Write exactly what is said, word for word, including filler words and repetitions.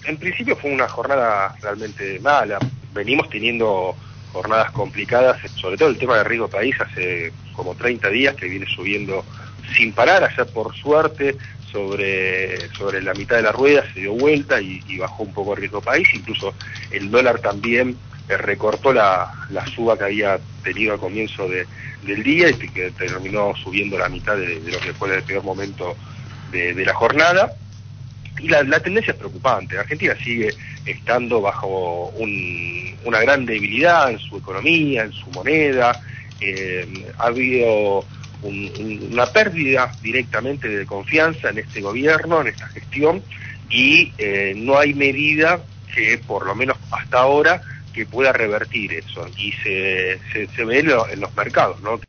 en principio fue una jornada realmente mala. Venimos teniendo jornadas complicadas, sobre todo el tema de riesgo país, hace como treinta días que viene subiendo sin parar. Ayer, por suerte, sobre, sobre la mitad de la rueda se dio vuelta y, y bajó un poco el riesgo país. Incluso el dólar también eh, recortó la, la suba que había tenido al comienzo de, del día y que terminó subiendo la mitad de, de lo que fue el peor momento de, de la jornada. Y la, la tendencia es preocupante. Argentina sigue estando bajo un, una gran debilidad en su economía, en su moneda. Eh, ha habido un, un, una pérdida directamente de confianza en este gobierno, en esta gestión, y eh, no hay medida que, por lo menos hasta ahora, que pueda revertir eso. Y se, se, se ve en, lo, en los mercados, ¿no?